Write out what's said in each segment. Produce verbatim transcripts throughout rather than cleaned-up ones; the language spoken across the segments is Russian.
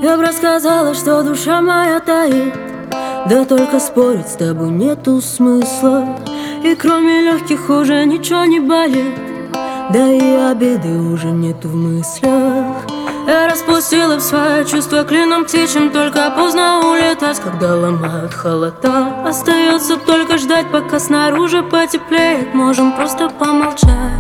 Я б рассказала, что душа моя таит, да только спорить с тобой нету смысла. И кроме легких уже ничего не болит, да и обиды уже нету в мыслях. Я распустила в свои чувства клином птичьим, только поздно улетать, когда ломают холода. Остается только ждать, пока снаружи потеплеет, можем просто помолчать.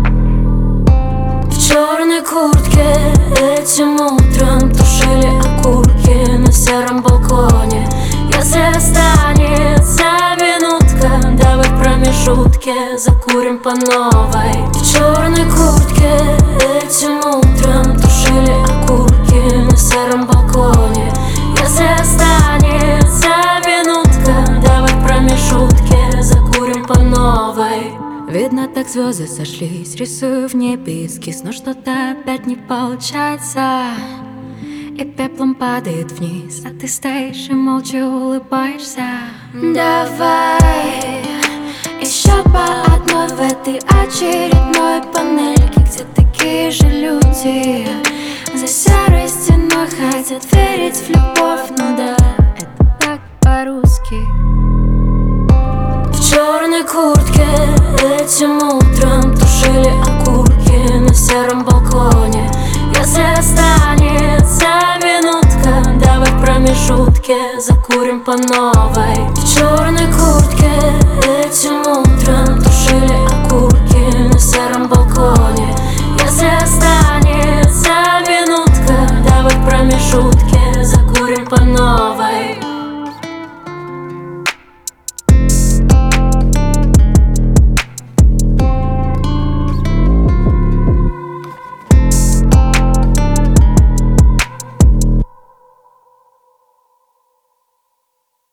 В черной куртке этим утром тушили окурки на сером балконе. Если останется минутка, давай в промежутке закурим по новой. В черной куртке этим утром тушили окурки на сером балконе. Если останется минутка, давай в промежутке закурим по новой. Видно, так звезды сошлись, рисую в небе эскиз, но что-то опять не получается. И пеплом падает вниз, а ты стоишь и молча улыбаешься. Давай еще по одной в этой очередной панельке, где такие же люди за серой стеной хотят верить в любовь. Ну да, это так по-русски. В черной куртке этим утром тушили окурки на сером балконе. Если останется минутка, давай в промежутке закурим по новой. В черной куртке